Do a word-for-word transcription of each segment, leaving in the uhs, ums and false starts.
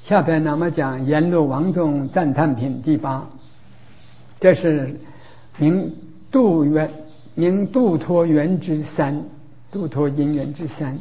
下边呢，我们讲阎罗王众赞叹品第八，这是明度缘明度脱缘之三，度脱因缘之三。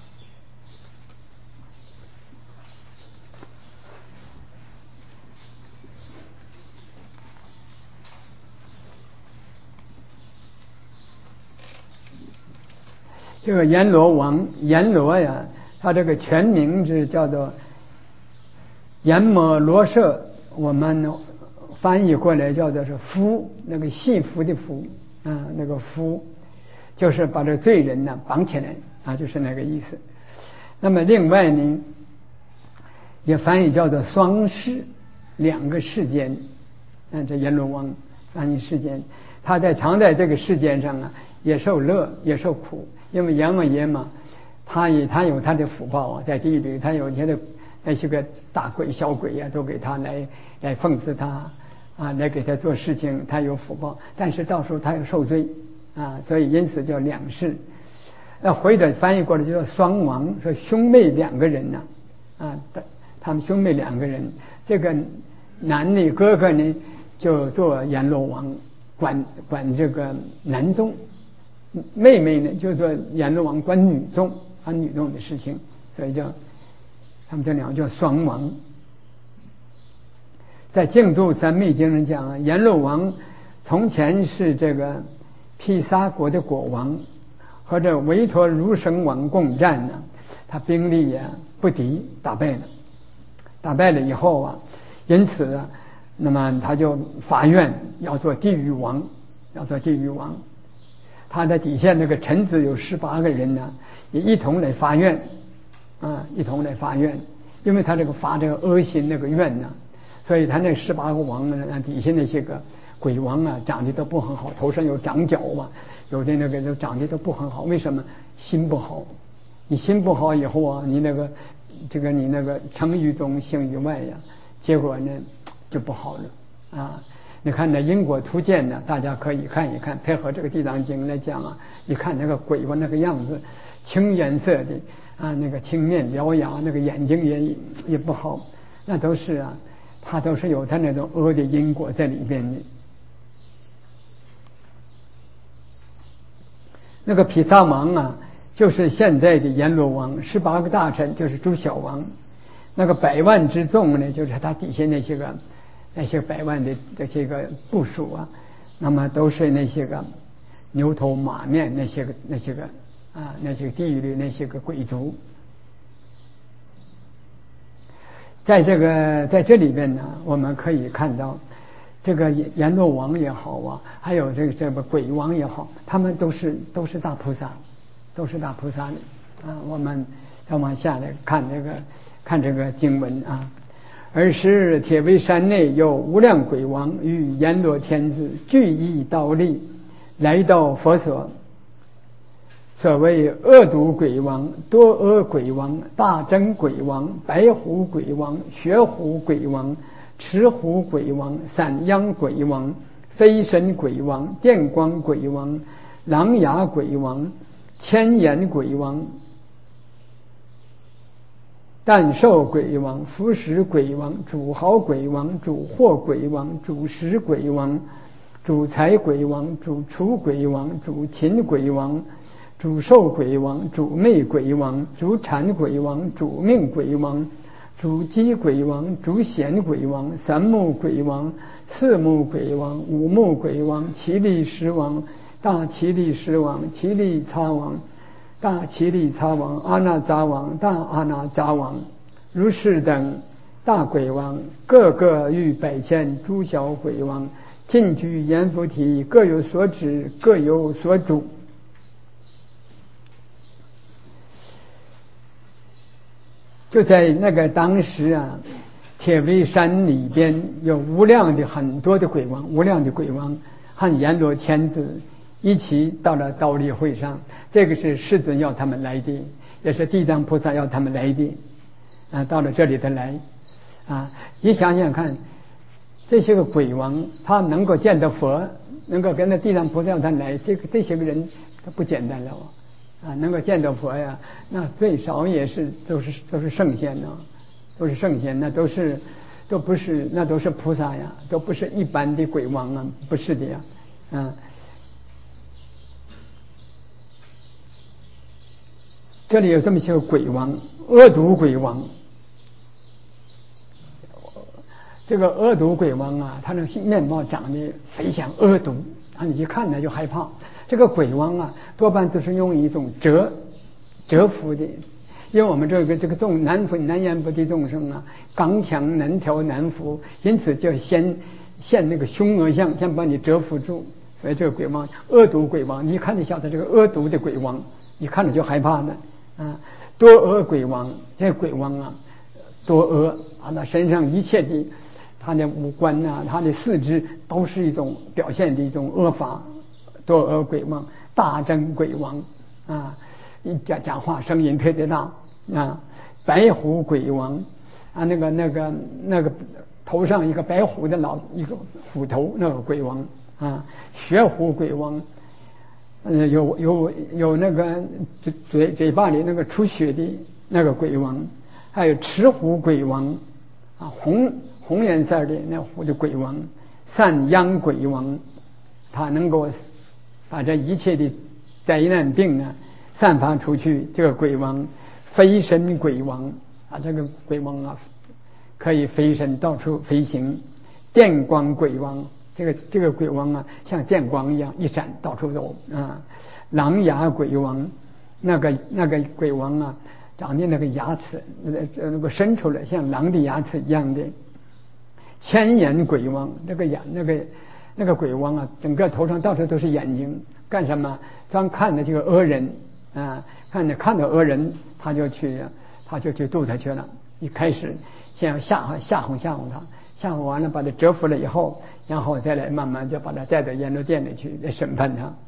这个阎罗王，阎罗呀，他这个全名字叫做阎摩罗舍，我们翻译过来叫做是夫，那个幸福的福啊，那个夫就是把这罪人呢绑起来啊，就是那个意思。那么另外呢，也翻译叫做双世，两个世间。嗯，这阎罗王翻译世间，他在常在这个世间上啊，也受乐，也受苦。因为阎王爷嘛，他也他有他的福报啊，在地狱里他有他的那些个大鬼小鬼呀、啊，都给他来来讽刺他啊，来给他做事情，他有福报，但是到时候他要受罪啊，所以因此叫两世。那或者翻译过来就叫双王，说兄妹两个人呢 啊, 啊，他们兄妹两个人，这个男的哥哥呢就做阎罗王，管管这个男众。妹妹呢就做阎罗王，管女众，管女众的事情，所以叫他们这两个叫双王。在净土三昧经上讲啊，阎罗王从前是这个毗沙国的国王，和这维陀如生王共战呢，他兵力也不敌，打败了，打败了以后啊，因此啊，那么他就发愿要做地狱王，要做地狱王。他的底下那个臣子有十八个人呢，也一同来发愿，啊，一同来发愿，因为他这个发这个恶心那个愿呢，所以他那十八个王呢，底下那些个鬼王啊，长得都不很好，头上有长角啊，有的那个都长得都不很好，为什么？心不好，你心不好以后啊，你那个这个你那个成于中性于外呀，结果呢就不好了啊。你看那因果图鉴呢，大家可以看一看，配合这个地藏经来讲啊，你看那个鬼王那个样子，青颜色的啊，那个青面獠牙，那个眼睛也也不好，那都是啊，他都是有他那种恶的因果在里边的。那个毗沙王啊，就是现在的阎罗王，十八个大臣就是诸小王，那个百万之众呢，就是他底下那些个。那些百万的这些个部属啊，那么都是那些个牛头马面那些个那些个啊那些个地狱里那些个鬼族，在这个在这里边呢，我们可以看到这个阎罗王也好啊，还有这个这个鬼王也好，他们都是都是大菩萨，都是大菩萨的啊。我们再往下来看这个看这个经文啊。尔时铁围山内有无量鬼王与阎罗天子俱一刀立，来到佛所。所谓恶毒鬼王、多恶鬼王、大真鬼王、白虎鬼王、血虎鬼王、赤虎鬼王、散央鬼王、飞神鬼王、电光鬼王、狼牙鬼王、千眼鬼王、诞寿鬼王、服食鬼王、主豪鬼王、主祸鬼王、主食鬼王、主财鬼王、主除鬼王、主禽鬼王、主寿鬼王、主魅鬼王、主产鬼王、主命鬼王、主机鬼王、主显鬼王、三目鬼王、四目鬼王、五目鬼王、奇力石王、大奇力石王、奇力擦王、大奇力擦王、阿那扎王、大阿那扎王，如是等大鬼王，各个逾百千诸小鬼王，尽居阎浮提，各有所指，各有所主。就在那个当时啊，铁围山里边有无量的很多的鬼王，无量的鬼王和阎罗天子一起到了刀立会上，这个是世尊要他们来的，也是地藏菩萨要他们来的啊，到了这里头来啊，你想想看，这些个鬼王他能够见到佛，能够跟着地藏菩萨让他来，这个这些个人他不简单了啊，能够见到佛呀，那最少也是都是都是圣仙呢都是圣贤，那都是都不是，那都是菩萨呀，都不是一般的鬼王啊，不是的呀，嗯。这里有这么些个鬼王，恶毒鬼王。这个恶毒鬼王啊，他的面貌长得非常恶毒啊，你一看他就害怕。这个鬼王啊，多半都是用一种蛰蛰伏的，因为我们这个这个众难服难言不的众生啊，刚强难调难服，因此就先现那个凶恶相，先把你蛰伏住。所以这个鬼王，恶毒鬼王，你一看就晓得这个恶毒的鬼王，一看着就害怕的。啊，多恶鬼王，这鬼王啊，多恶啊，那身上一切的，他的五官呐、啊，他的四肢都是一种表现的一种恶法。多恶鬼王，大真鬼王啊，一讲讲话声音特别大啊。白虎鬼王啊，那个那个那个头上一个白虎的老一个虎头，那个鬼王啊。血虎鬼王。呃，有有有那个嘴嘴嘴巴里那个出血的那个鬼王，还有赤虎鬼王啊，红红颜色的那虎的鬼王，散殃鬼王，他能够把这一切的灾难病啊散发出去。这个鬼王，飞身鬼王啊，这个鬼王啊可以飞身到处飞行。电光鬼王。这个这个鬼王啊，像电光一样一闪到处走啊。狼牙鬼王，那个那个鬼王啊，长的那个牙齿那那个伸出来像狼的牙齿一样的。千眼鬼王，那个眼那个那个鬼王啊，整个头上到处都是眼睛，干什么？专看的这个恶人啊，看着看到恶人，他就去他就去渡他去了。一开始先要吓唬吓唬吓唬他，吓唬完了把他折服了以后。然后再来慢慢就把他带到阎罗殿里去来审判他。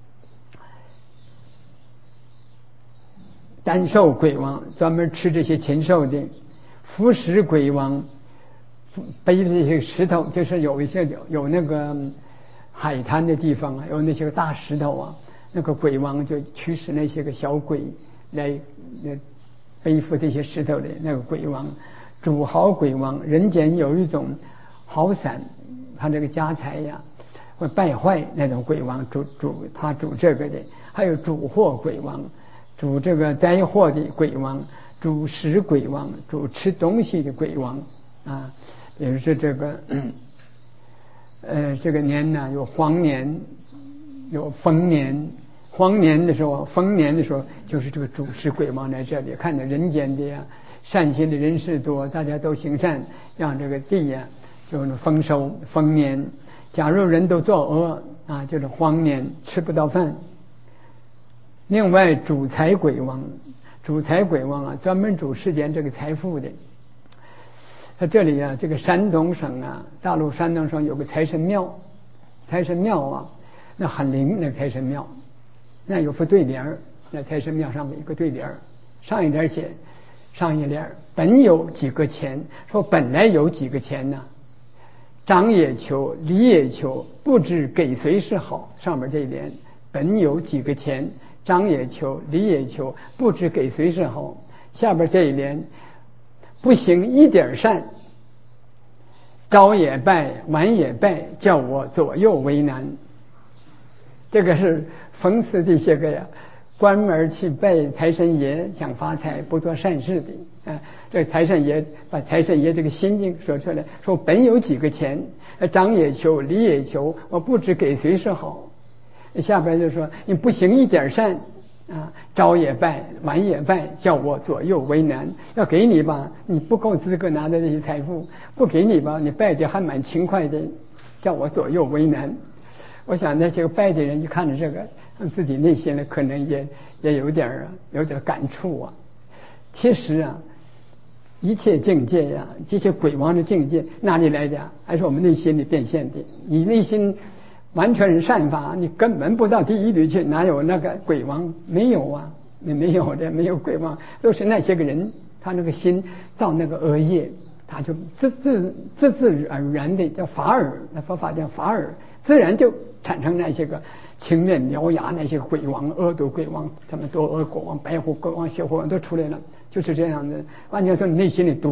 丹兽鬼王，专门吃这些禽兽的。腐蚀鬼王，背这些石头，就是有一些有有那个海滩的地方啊，有那些个大石头啊，那个鬼王就驱使那些个小鬼来来背负这些石头的那个鬼王。主豪鬼王，人间有一种好伞。他这个家财呀会败坏，那种鬼王主主他主这个的。还有主祸鬼王，主这个灾祸的鬼王。主食鬼王，主吃东西的鬼王啊。比如说这个呃这个年呢，有黄年有丰年。黄年的时候丰年的时候就是这个主食鬼王在这里。看着人间的呀善心的人士多，大家都行善，让这个地呀就是丰收丰年。假如人都作恶啊，就是荒年，吃不到饭。另外主财鬼王，主财鬼王啊，专门主世间这个财富的。他这里啊，这个山东省啊，大陆山东省有个财神庙，财神庙啊，那很灵，那财神庙，那有副对联，那财神庙上面有个对联，上一联写，上一联本有几个钱，说本来有几个钱呢？张也求，李也求，不知给谁是好。上面这一联，本有几个钱，张也求，李也求，不知给谁是好。下边这一联，不行一点善，朝也拜，晚也拜，叫我左右为难。这个是讽刺这些个呀，关门去拜财神爷想发财不做善事的。啊，这个财神爷把财神爷这个心境说出来，说本有几个钱，张也求，李也求，我不知给谁是好。下边就说你不行一点善啊，朝也拜，晚也拜，叫我左右为难。要给你吧，你不够资格拿的这些财富；不给你吧，你拜的还蛮勤快的，叫我左右为难。我想那些个拜的人一看着这个，自己内心呢可能也也有点有点感触啊。其实啊，一切境界呀、啊，这些鬼王的境界哪里来的？还是我们内心里变现的。你内心完全是善法，你根本不到地狱里去，哪有那个鬼王？没有啊，没有的，没有鬼王，都是那些个人，他那个心造那个恶业，他就自自自自而然的叫法尔，那佛法叫法尔，自然就产生那些个青面獠牙那些鬼王、恶毒鬼王，他们多恶国王、白虎鬼王、血虎王都出来了。就是这样的，完全从你内心里读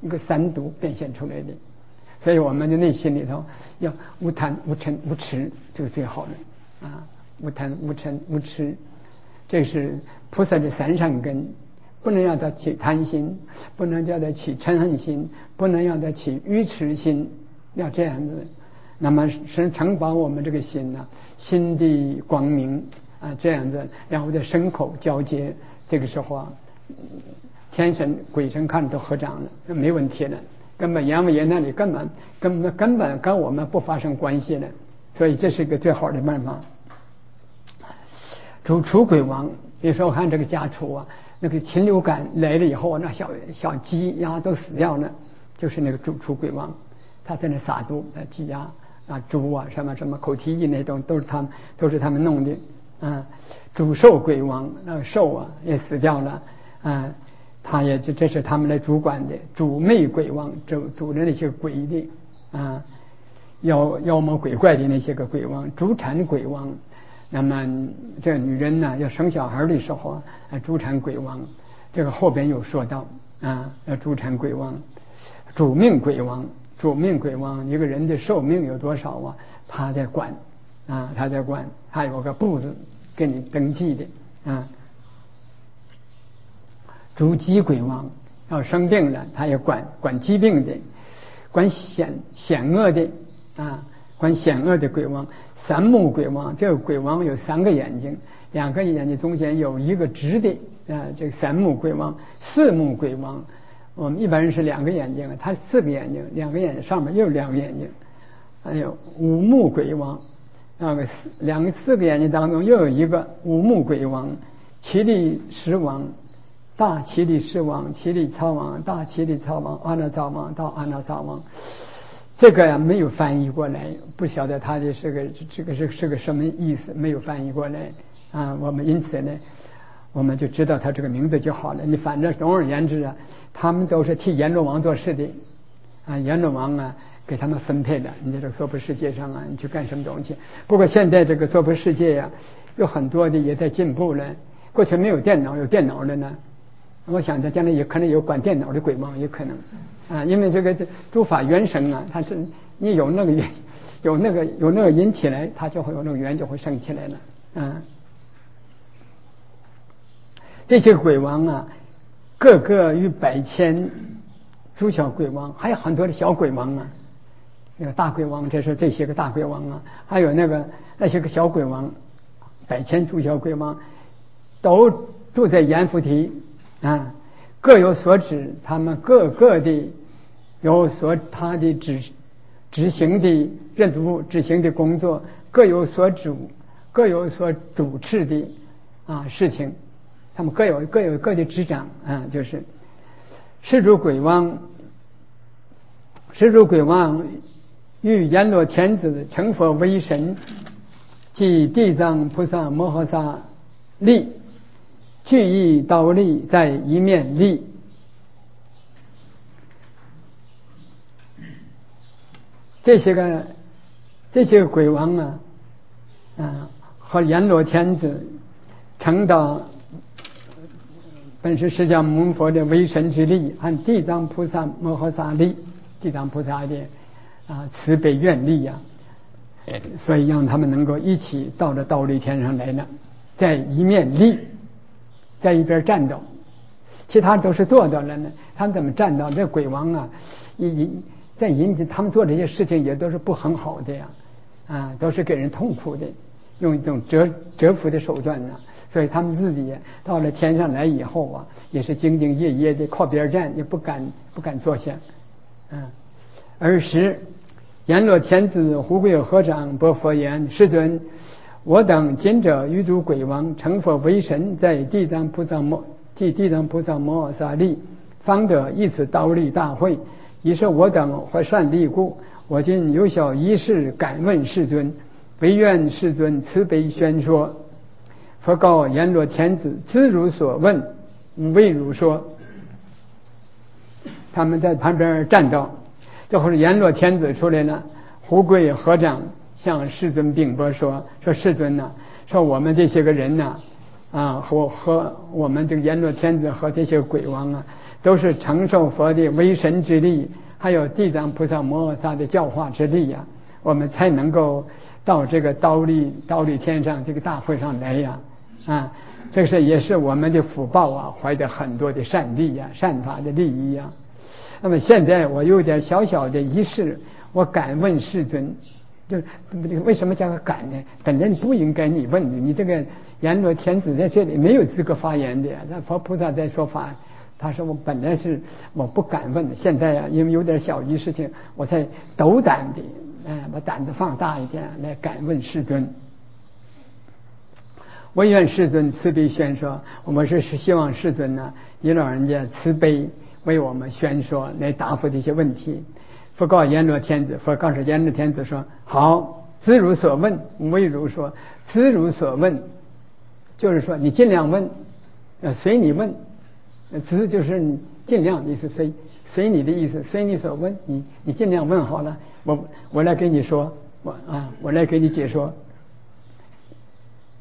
一个三毒变现出来的。所以我们的内心里头要无贪无嗔无痴，这个最好的啊！无贪无嗔无痴，这是菩萨的三善根，不能让他起贪心，不能叫他起嗔恨心，不能让他起愚痴心，要这样子。那么是承保我们这个心呢、啊，心的光明啊，这样子，然后的身口交接，这个时候啊，天神鬼神看都合掌了，没问题了。根本阎王爷那里根本根本根本跟我们不发生关系了，所以这是一个最好的办法。主楚鬼王，比如说我看这个家畜啊，那个禽流感来了以后，那小小鸡鸭都死掉了，就是那个主楚鬼王，他在那撒毒，那鸡鸭啊猪啊什么什么口蹄疫那种都是他们都是他们弄的啊。主兽鬼王，那个兽啊也死掉了啊。他也这这是他们来主管的。主魅鬼王，主主的那些鬼的啊，妖妖魔鬼怪的那些个鬼王。主产鬼王，那么这女人呢要生小孩的时候啊，主产鬼王，这个后边有说到啊，要主产鬼王。主命鬼王，主命鬼王，一个人的寿命有多少啊，他在管啊，他在管，还有个簿子给你登记的啊。主疾鬼王，要生病了他也管管疾病的，管险险恶的啊，管险恶的鬼王。三目鬼王，这个鬼王有三个眼睛，两个眼睛中间有一个直的啊，这个三目鬼王。四目鬼王，我们一般人是两个眼睛，他四个眼睛，两个眼睛上面又两个眼睛。还有五目鬼王，那个两个四个眼睛当中又有一个五目鬼王。七力石王，大齐力士王、齐力操王、大齐力操王、阿那造王到阿那造王，这个呀没有翻译过来，不晓得他的是个这个是是个什么意思，没有翻译过来啊。我们因此呢，我们就知道他这个名字就好了。你反正总而言之啊，他们都是替阎罗王做事的啊，阎罗王啊给他们分配的。你在这个娑婆世界上啊，你去干什么东西？不过现在这个娑婆世界呀、啊，有很多的也在进步了。过去没有电脑，有电脑了呢。我想他将来也可能有管电脑的鬼王，也可能啊，因为这个诸法原生啊，它是你有那个缘，有那个有那个因起来，它就会有那个缘就会生起来了啊。这些鬼王啊，个个与百千诸小鬼王，还有很多的小鬼王啊。那个大鬼王，这是这些个大鬼王啊，还有那个那些个小鬼王，百千诸小鬼王，都住在阎浮提。啊，各有所指，他们各个的有所他的执执行的任务、执行的工作，各有所主，各有所主持的啊事情，他们各有各有各的执掌啊，就是施主鬼王，施主鬼王与阎罗天子成佛为神，即地藏菩萨摩诃萨力。聚一刀立在一面立，这些个这些个鬼王啊，啊和阎罗天子成到本师释迦牟尼佛的为神之力，按地藏菩萨摩诃萨力，地藏菩萨的啊慈悲愿力呀、啊，所以让他们能够一起到了忉利天上来了，在一面立。在一边站着，其他都是做到了呢。他们怎么站到？这鬼王啊，引在引起他们做这些事情也都是不很好的呀，啊，都是给人痛苦的，用一种折折服的手段呢、啊。所以他们自己到了天上来以后啊，也是兢兢业业的靠边站，也不敢不敢坐下。嗯、啊，尔时阎罗天子胡贵合掌薄佛言：世尊。我等今者与诸鬼王成佛为神，在地藏菩萨摩即地藏菩萨摩诃萨力，方得一此忉利大会。以是我等怀善力故，我今有小一事敢问世尊，唯愿世尊慈悲宣说。佛告阎罗天子：兹汝所问，吾为汝说。他们在旁边站到，这会儿阎罗天子出来了，胡贵合掌。向世尊禀报说：“说世尊呐、啊，说我们这些个人呐、啊，啊和和我们这个阎罗天子和这些鬼王啊， 都是承受佛的威神之力，还有地藏菩萨摩诃萨的教化之力呀、啊，我们才能够到这个忉利忉利天上这个大会上来呀、啊，啊，这是也是我们的福报啊，怀着很多的善利呀、啊、善法的利益呀、啊。那么现在我有点小小的仪式，我敢问世尊，就为什么叫个敢呢？本来不应该你问的，你这个阎罗天子在这里没有资格发言的呀。那佛菩萨在说法，他说我本来是我不敢问的，现在呀、啊，因为有点小仪事情，我才斗胆的，哎，把胆子放大一点来敢问世尊。唯愿世尊慈悲宣说，我们是希望世尊呢，以老人家慈悲为我们宣说，来答复这些问题。佛告阎罗天子，佛告诉阎罗天子说：好，子如所问，唯如说。子如所问，就是说你尽量问，呃，随你问。子就是你尽量的意思，随随你的意思，随你所问，你你尽量问好了，我我来给你说，我啊，我来给你解说。